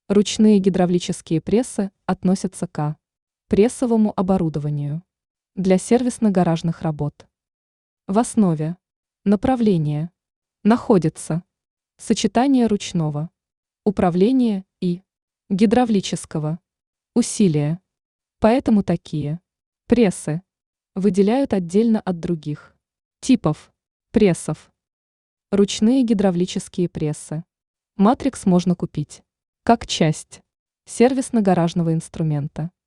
Ручные гидравлические прессы относятся к прессовому оборудованию для сервисно-гаражных работ. В основе направления находится сочетание ручного управления и гидравлического усилия. Поэтому такие прессы выделяют отдельно от других типов прессов. Ручные гидравлические прессы. Матрикс можно купить как часть сервисно-гаражного инструмента.